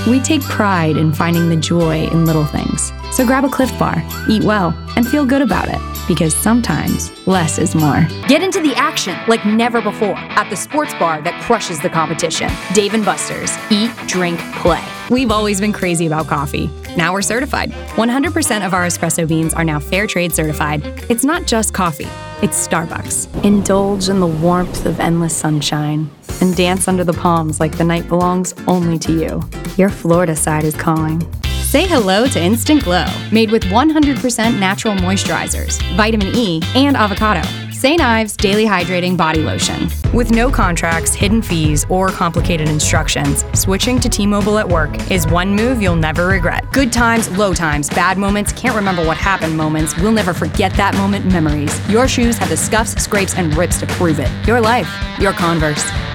We take pride in finding the joy in little things. So grab a Cliff Bar, eat well, and feel good about it. Because sometimes less is more. Get into the action like never before at the sports bar that crushes the competition. Dave & Buster's. Eat, drink, play. We've always been crazy about coffee. Now we're certified. 100% of our espresso beans are now Fair Trade certified. It's not just coffee, it's Starbucks. Indulge in the warmth of endless sunshine and dance under the palms like the night belongs only to you. Your Florida side is calling. Say hello to Instant Glow, made with 100% natural moisturizers, vitamin E, and avocado. St. Ives Daily Hydrating Body Lotion. With no contracts, hidden fees, or complicated instructions, switching to T-Mobile at work is one move you'll never regret. Good times, low times, bad moments, can't remember what happened moments, we'll never forget that moment memories. Your shoes have the scuffs, scrapes, and rips to prove it. Your life, your Converse.